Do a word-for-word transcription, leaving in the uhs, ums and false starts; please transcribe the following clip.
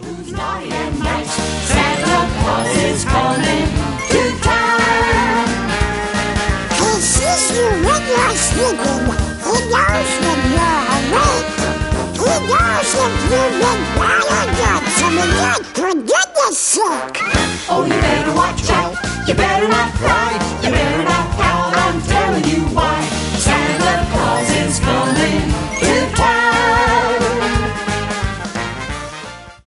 Who's naughty and nice? Santa Claus is coming to town. He sees you when you're sleeping. He knows when you're awake. He knows if you've been bad or good. So for goodness sake. Oh, you better watch out. You better